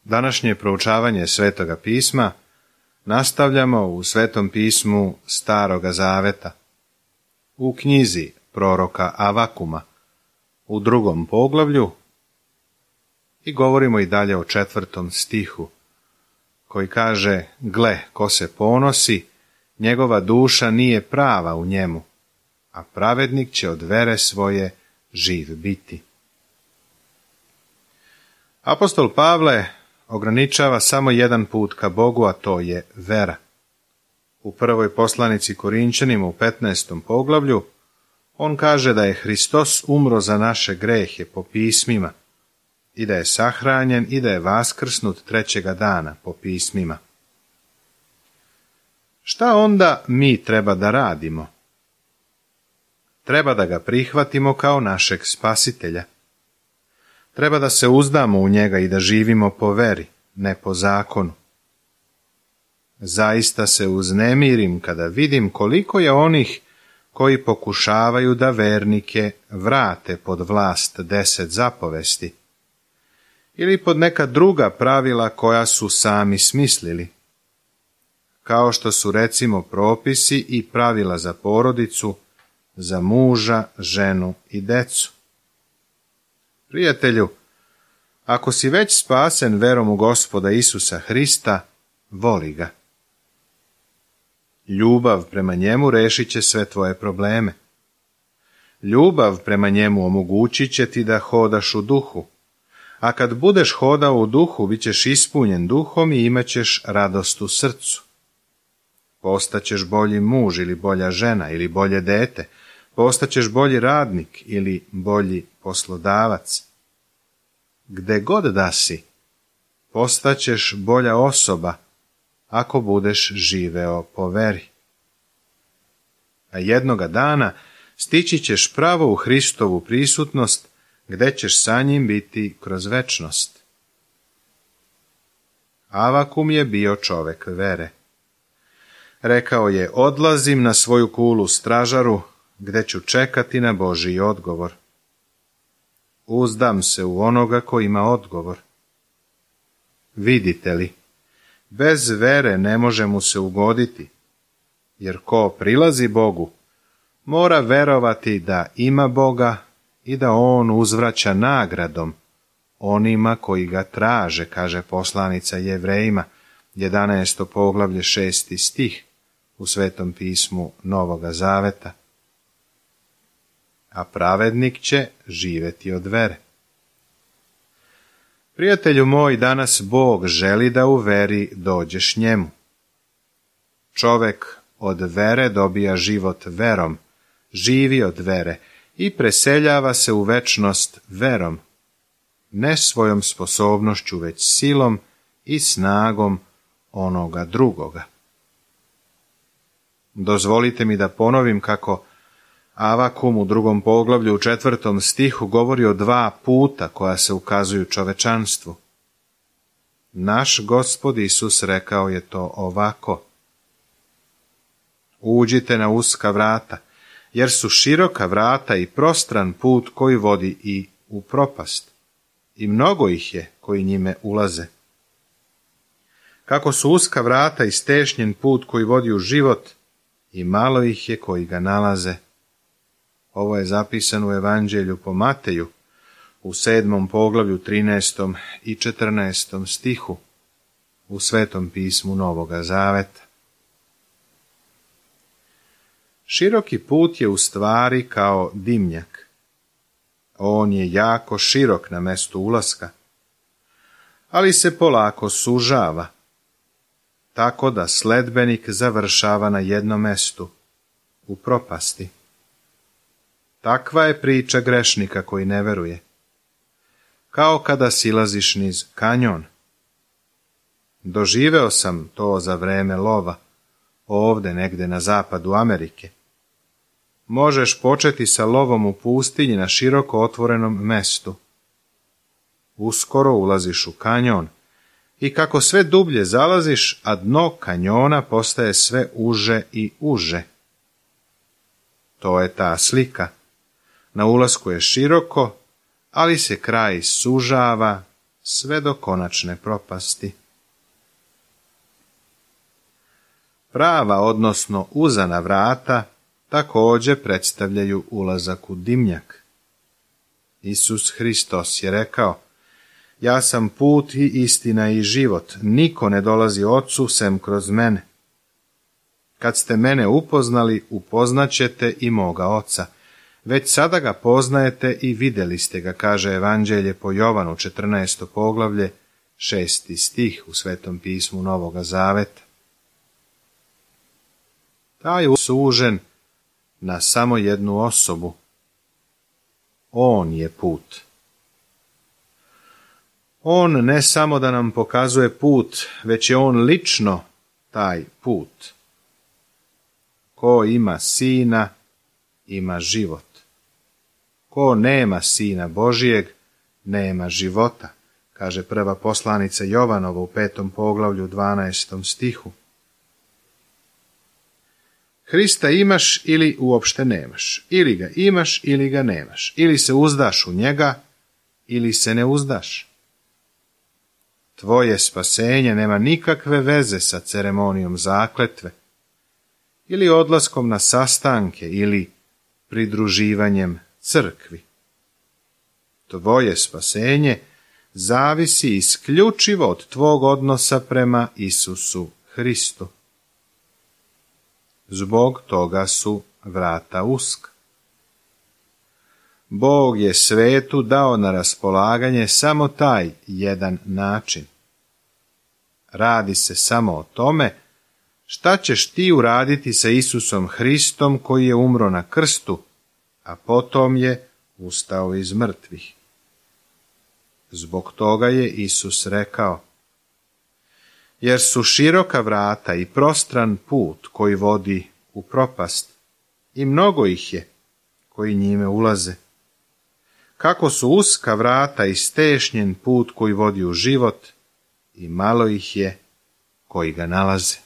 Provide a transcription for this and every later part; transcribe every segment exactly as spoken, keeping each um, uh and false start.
Današnje proučavanje Svetoga pisma nastavljamo u Svetom pismu Staroga zaveta, u knjizi proroka Avakuma, u drugom poglavlju, i govorimo i dalje o četvrtom stihu, koji kaže: gle, ko se ponosi, njegova duša nije prava u njemu, a pravednik će od vere svoje živ biti. Apostol Pavle ograničava samo jedan put ka Bogu, a to je vera. U prvoj poslanici Korinčanima u petnaestom poglavlju on kaže da je Hristos umro za naše grehe po pismima i da je sahranjen i da je vaskrsnut trećega dana po pismima. Šta onda mi treba da radimo? Treba da ga prihvatimo kao našeg spasitelja. Treba da se uzdamo u njega i da živimo po veri, ne po zakonu. Zaista se uznemirim kada vidim koliko je onih koji pokušavaju da vernike vrate pod vlast deset zapovesti ili pod neka druga pravila koja su sami smislili, kao što su recimo propisi i pravila za porodicu, za muža, ženu i decu. Prijatelju, ako si već spasen verom u Gospoda Isusa Hrista, voli ga. Ljubav prema njemu rešit će sve tvoje probleme. Ljubav prema njemu omogućit će ti da hodaš u duhu, a kad budeš hodao u duhu, bit ćeš ispunjen duhom i imat ćeš radost u srcu. Postaćeš bolji muž ili bolja žena ili bolje dete, postaćeš bolji radnik ili bolji poslodavac. Gde god da si, postaćeš bolja osoba ako budeš živeo po veri. A jednoga dana stići ćeš pravo u Hristovu prisutnost, gde ćeš sa njim biti kroz večnost. Avakum je bio čovek vere. Rekao je: odlazim na svoju kulu stražaru, gde ću čekati na Božji odgovor. Uzdam se u onoga ko ima odgovor. Vidite li, bez vere ne može mu se ugoditi, jer ko prilazi Bogu, mora verovati da ima Boga i da on uzvraća nagradom onima koji ga traže, kaže poslanica Jevrejima, jedanaesto poglavlje, šesti stih u Svetom pismu Novoga zaveta. A pravednik će živeti od vere. Prijatelju moj, danas Bog želi da u veri dođeš njemu. Čovek od vere dobija život verom, živi od vere i preseljava se u večnost verom, ne svojom sposobnošću, već silom i snagom onoga drugoga. Dozvolite mi da ponovim kako Avakum u drugom poglavlju u četvrtom stihu govori o dva puta koja se ukazuju čovečanstvu. Naš Gospod Isus rekao je to ovako: uđite na uska vrata, jer su široka vrata i prostran put koji vodi i u propast, i mnogo ih je koji njime ulaze. Kako su uska vrata i stešnjen put koji vodi u život, i malo ih je koji ga nalaze. Ovo je zapisano u Evanđelju po Mateju, u sedmom poglavlju, trinaestom i četrnaestom stihu, u Svetom pismu Novoga zaveta. Široki put je u stvari kao dimnjak. On je jako širok na mestu ulaska, ali se polako sužava, tako da sledbenik završava na jednom mestu, u propasti. Takva je priča grešnika koji ne veruje. Kao kada silaziš niz kanjon. Doživeo sam to za vreme lova, ovde negde na zapadu Amerike. Možeš početi sa lovom u pustinji na široko otvorenom mestu. Uskoro ulaziš u kanjon i kako sve dublje zalaziš, a dno kanjona postaje sve uže i uže. To je ta slika. Na ulasku je široko, ali se kraj sužava, sve do konačne propasti. Prava, odnosno uzana vrata, također predstavljaju ulazak u dimnjak. Isus Hristos je rekao: ja sam put i istina i život, niko ne dolazi Ocu sem kroz mene. Kad ste mene upoznali, upoznaćete i moga Oca. Već sada ga poznajete i vidjeli ste ga, kaže Evanđelje po Jovanu, četrnaesto poglavlje, šesti stih u Svetom pismu Novoga Zaveta. Taj je sužen na samo jednu osobu. On je put. On ne samo da nam pokazuje put, već je on lično taj put. Ko ima Sina, ima život. Ko nema Sina Božijeg, nema života, kaže prva poslanica Jovanova u petom poglavlju dvanaestom stihu. Hrista imaš ili uopšte nemaš, ili ga imaš ili ga nemaš, ili se uzdaš u njega, ili se ne uzdaš. Tvoje spasenje nema nikakve veze sa ceremonijom zakletve, ili odlaskom na sastanke, ili pridruživanjem crkvi. Tvoje spasenje zavisi isključivo od tvog odnosa prema Isusu Hristu. Zbog toga su vrata uska. Bog je svetu dao na raspolaganje samo taj jedan način. Radi se samo o tome šta ćeš ti uraditi sa Isusom Hristom koji je umro na krstu, a potom je ustao iz mrtvih. Zbog toga je Isus rekao: jer su široka vrata i prostran put koji vodi u propast, i mnogo ih je koji njime ulaze. Kako su uska vrata i stešnjen put koji vodi u život, i malo ih je koji ga nalaze.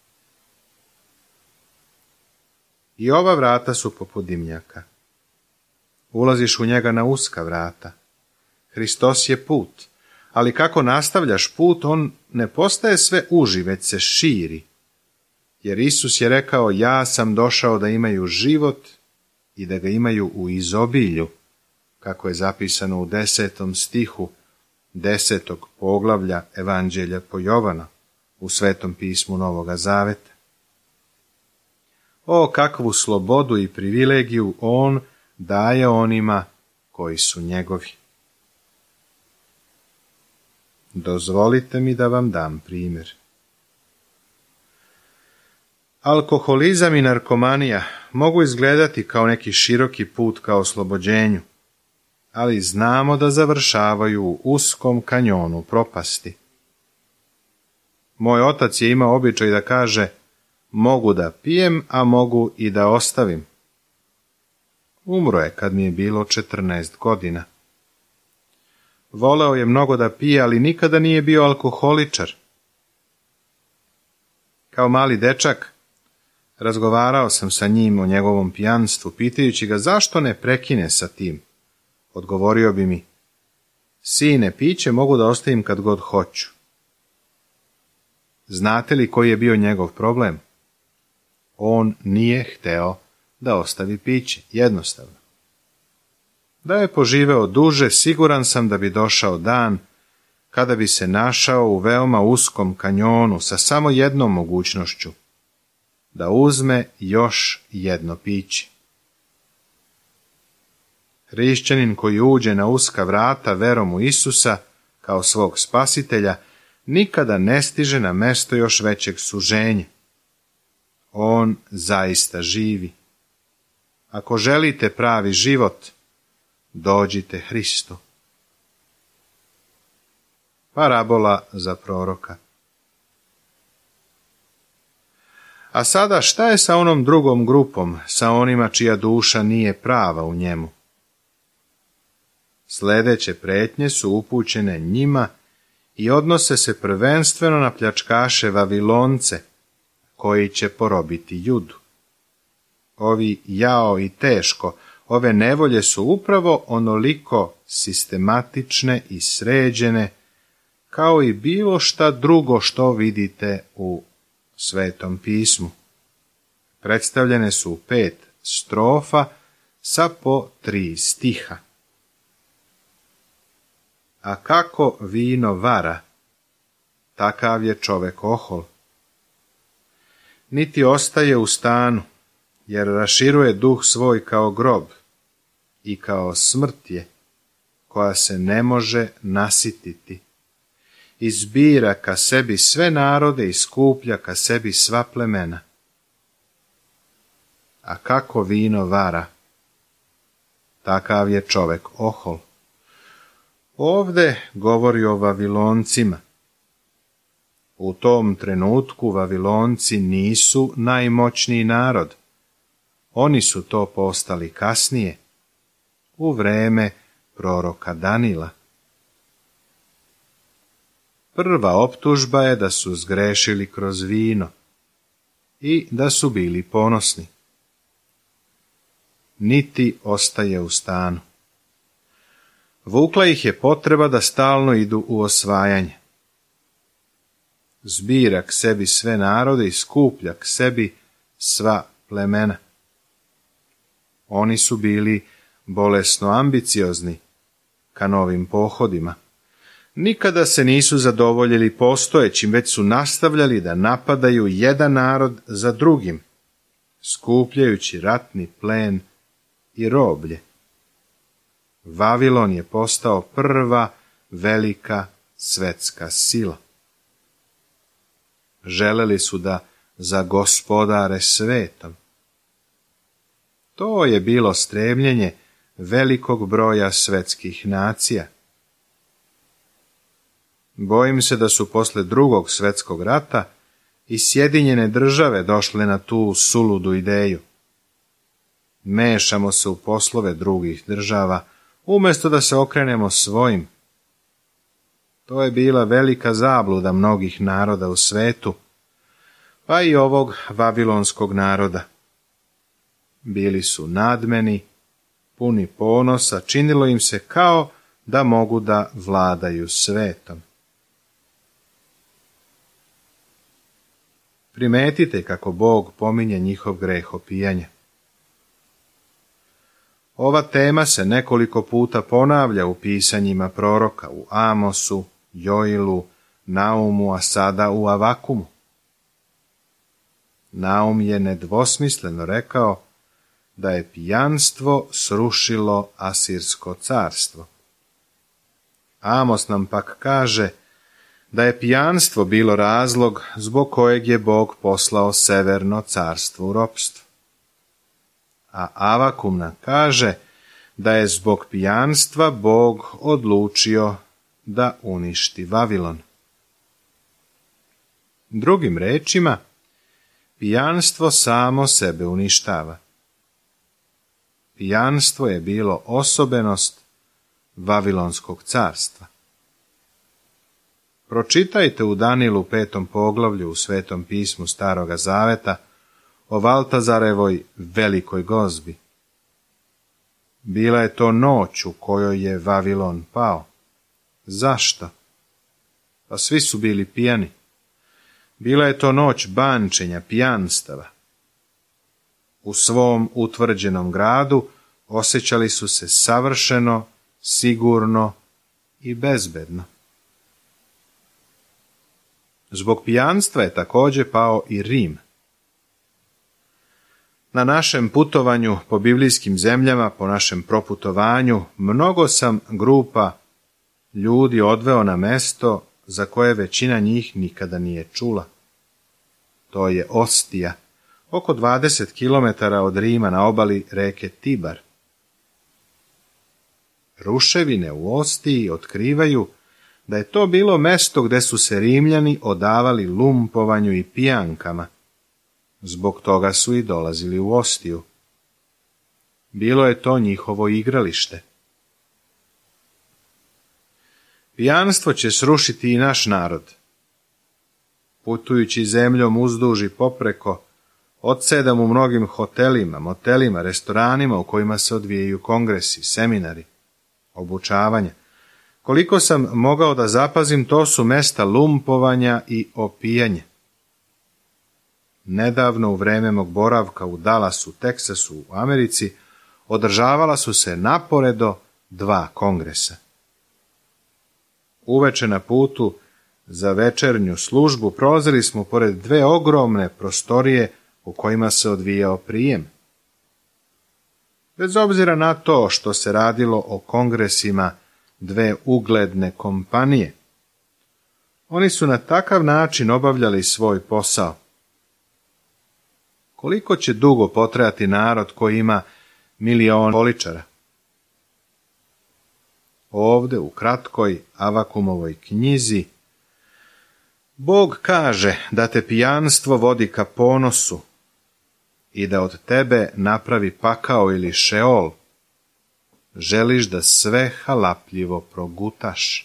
I ova vrata su poput dimnjaka. Ulaziš u njega na uska vrata. Hristos je put, ali kako nastavljaš put, on ne postaje sve uži, već se širi. Jer Isus je rekao: ja sam došao da imaju život i da ga imaju u izobilju, kako je zapisano u desetom stihu desetog poglavlja Evanđelja po Jovanu u Svetom pismu Novoga Zaveta. O, kakvu slobodu i privilegiju on daje onima koji su njegovi. Dozvolite mi da vam dam primjer. Alkoholizam i narkomanija mogu izgledati kao neki široki put ka oslobođenju, ali znamo da završavaju u uskom kanjonu propasti. Moj otac je imao običaj da kaže: mogu da pijem, a mogu i da ostavim. Umro je kad mi je bilo četrnaest godina. Voleo je mnogo da pije, ali nikada nije bio alkoholičar. Kao mali dečak razgovarao sam sa njim o njegovom pijanstvu, pitajući ga zašto ne prekine sa tim. Odgovorio bi mi: sine, piće mogu da ostavim kad god hoću. Znate li koji je bio njegov problem? On nije hteo da ostavi piće, jednostavno. Da je poživeo duže, siguran sam da bi došao dan kada bi se našao u veoma uskom kanjonu sa samo jednom mogućnošću, da uzme još jedno piće. Hrišćanin koji uđe na uska vrata verom u Isusa kao svog spasitelja nikada ne stiže na mesto još većeg suženja. On zaista živi. Ako želite pravi život, dođite Hristu. Parabola za proroka. A sada šta je sa onom drugom grupom, sa onima čija duša nije prava u njemu? Sljedeće pretnje su upućene njima i odnose se prvenstveno na pljačkaše Vavilonce, koji će porobiti Judu. Ovi jao i teško, ove nevolje su upravo onoliko sistematične i sređene kao i bilo šta drugo što vidite u Svetom pismu. Predstavljene su u pet strofa sa po tri stiha. A kako vino vara, takav je čovek ohol. Niti ostaje u stanu, jer raširuje duh svoj kao grob i kao smrt je, koja se ne može nasititi. Izbira ka sebi sve narode i skuplja ka sebi sva plemena. A kako vino vara, takav je čovek ohol. Ovde govori o Vaviloncima. U tom trenutku Vavilonci nisu najmoćniji narod. Oni su to postali kasnije, u vreme proroka Danila. Prva optužba je da su zgrešili kroz vino i da su bili ponosni. Niti ostaje u stanu. Vukla ih je potreba da stalno idu u osvajanje. Zbira k sebi sve narode i skuplja k sebi sva plemena. Oni su bili bolesno ambiciozni ka novim pohodima. Nikada se nisu zadovoljili postojećim, već su nastavljali da napadaju jedan narod za drugim, skupljajući ratni plen i roblje. Vavilon je postao prva velika svetska sila. Želeli su da zagospodare svetom. To je bilo stremljenje velikog broja svetskih nacija. Bojim se da su posle drugog svetskog rata i Sjedinjene države došle na tu suludu ideju. Mešamo se u poslove drugih država, umjesto da se okrenemo svojim. To je bila velika zabluda mnogih naroda u svetu, pa i ovog vavilonskog naroda. Bili su nadmeni, puni ponosa, činilo im se kao da mogu da vladaju svetom. Primetite kako Bog pominje njihov greh opijanja. Ova tema se nekoliko puta ponavlja u pisanjima proroka, u Amosu, Joilu, Naumu, a sada u Avakumu. Naum je nedvosmisleno rekao da je pijanstvo srušilo Asirsko carstvo. Amos nam pak kaže da je pijanstvo bilo razlog zbog kojeg je Bog poslao Severno carstvo u ropstvo. A Avakum nam kaže da je zbog pijanstva Bog odlučio da uništi Vavilon. Drugim rečima, pijanstvo samo sebe uništava. Pijanstvo je bilo osobenost Vavilonskog carstva. Pročitajte u Danilu petom poglavlju u Svetom pismu Staroga Zaveta o Valtazarevoj velikoj gozbi. Bila je to noć u kojoj je Vavilon pao. Zašto? Pa svi su bili pijani. Bila je to noć bančenja, pijanstava. U svom utvrđenom gradu osjećali su se savršeno, sigurno i bezbedno. Zbog pijanstva je također pao i Rim. Na našem putovanju po biblijskim zemljama, po našem proputovanju, mnogo sam grupa ljudi odveo na mesto za koje većina njih nikada nije čula. To je Ostija, oko dvadeset kilometara od Rima na obali reke Tibar. Ruševine u Ostiji otkrivaju da je to bilo mesto gde su se Rimljani odavali lumpovanju i pijankama. Zbog toga su i dolazili u Ostiju. Bilo je to njihovo igralište. Pijanstvo će srušiti i naš narod. Putujući zemljom uzduž i popreko, odsedam u mnogim hotelima, motelima, restoranima u kojima se odvijaju kongresi, seminari, obučavanja. Koliko sam mogao da zapazim, to su mesta lumpovanja i opijanja. Nedavno, u vreme mog boravka u Dallasu, Teksasu, u Americi, održavala su se naporedo dva kongresa. Uveče na putu za večernju službu prolazili smo pored dve ogromne prostorije u kojima se odvijao prijem. Bez obzira na to što se radilo o kongresima dve ugledne kompanije, oni su na takav način obavljali svoj posao. Koliko će dugo potrajati narod koji ima milion poličara? Ovde, u kratkoj Avakumovoj knjizi, Bog kaže da te pijanstvo vodi ka ponosu i da od tebe napravi pakao ili šeol. Želiš da sve halapljivo progutaš.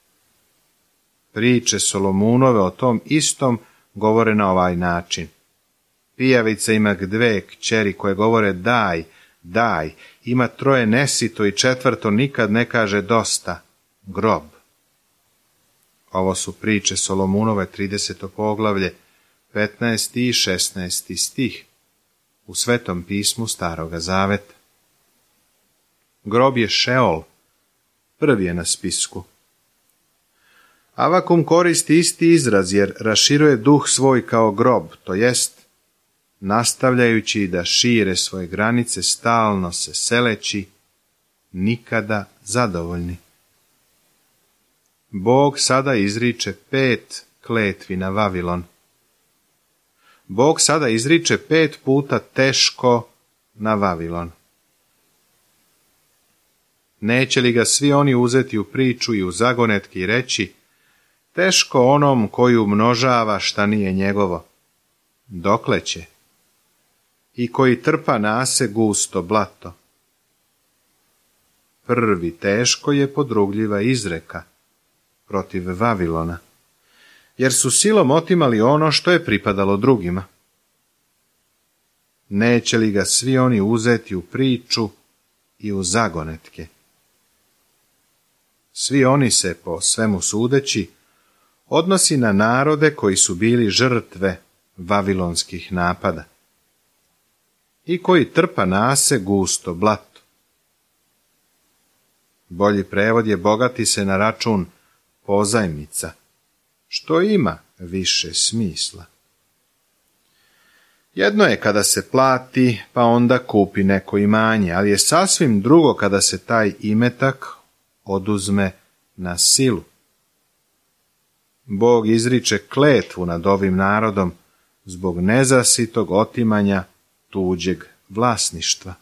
Priče Solomunove o tom istom govore na ovaj način. Pijavica ima dve kćeri koje govore daj, daj, ima troje nesito i četvrto nikad ne kaže dosta, grob. Ovo su priče Solomunove, trideseto poglavlje, petnaesti i šesnaesti stih, u Svetom pismu Staroga Zaveta. Grob je šeol, prvi je na spisku. Avakum koristi isti izraz jer raširuje duh svoj kao grob, to jest, nastavljajući da šire svoje granice, stalno se seleći, nikada zadovoljni. Bog sada izriče pet kletvi na Vavilon. Bog sada izriče pet puta teško na Vavilon. Neće li ga svi oni uzeti u priču i u zagonetki i reći, teško onom koji umnožava šta nije njegovo, dokle će, i koji trpa nase gusto blato. Prvi teško je podrugljiva izreka protiv Vavilona, jer su silom otimali ono što je pripadalo drugima. Neće li ga svi oni uzeti u priču i u zagonetke? Svi oni se, po svemu sudeći, odnosi na narode koji su bili žrtve vavilonskih napada i koji trpa nase gusto blato. Bolji prevod je bogati se na račun pozajmica, što ima više smisla. Jedno je kada se plati, pa onda kupi neko imanje, ali je sasvim drugo kada se taj imetak oduzme na silu. Bog izriče kletvu nad ovim narodom zbog nezasitog otimanja tuđeg vlasništva.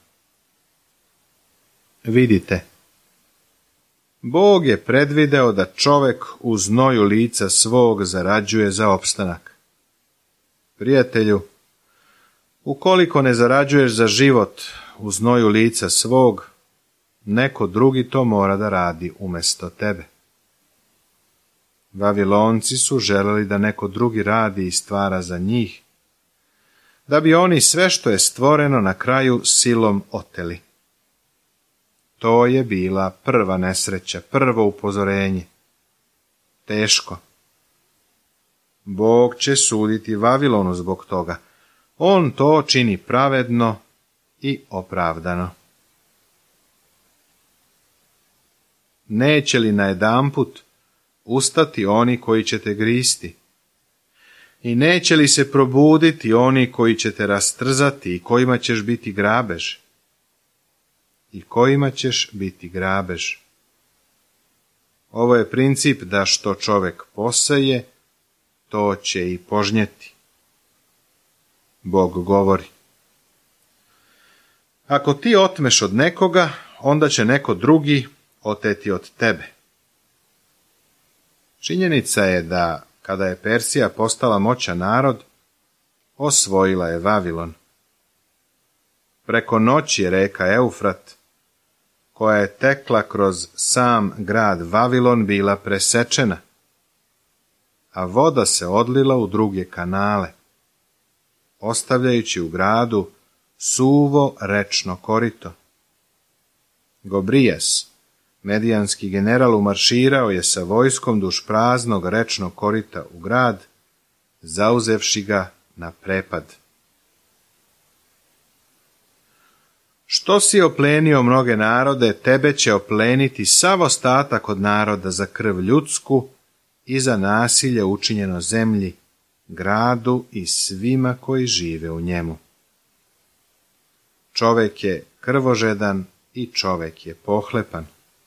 Vidite, Bog je predvideo da čovek u znoju lica svog zarađuje za opstanak. Prijatelju, ukoliko ne zarađuješ za život u znoju lica svog, neko drugi to mora da radi umjesto tebe. Vavilonci su želeli da neko drugi radi i stvara za njih, da bi oni sve što je stvoreno na kraju silom oteli. To je bila prva nesreća, prvo upozorenje. Teško. Bog će suditi Vavilonu zbog toga. On to čini pravedno i opravdano. Neće li najedanput ustati oni koji će te gristi? I neće li se probuditi oni koji će te rastrzati i kojima ćeš biti grabež? I kojima ćeš biti grabež? Ovo je princip da što čovek poseje, to će i požnjeti. Bog govori. Ako ti otmeš od nekoga, onda će neko drugi oteti od tebe. Činjenica je da, kada je Persija postala moćan narod, osvojila je Vavilon. Preko noći je reka Eufrat, koja je tekla kroz sam grad Vavilon, bila presečena, a voda se odlila u druge kanale, ostavljajući u gradu suvo rečno korito. Gobrijas, Medijanski general umarširao je sa vojskom duž praznog rečnog korita u grad, zauzevši ga na prepad. Što si oplenio mnoge narode, tebe će opleniti sav ostatak od naroda za krv ljudsku i za nasilje učinjeno zemlji, gradu i svima koji žive u njemu. Čovek je krvožedan i čovek je pohlepan.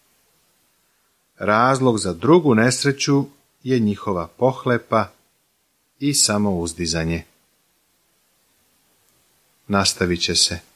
Razlog za drugu nesreću je njihova pohlepa i samouzdizanje. Nastavit će se.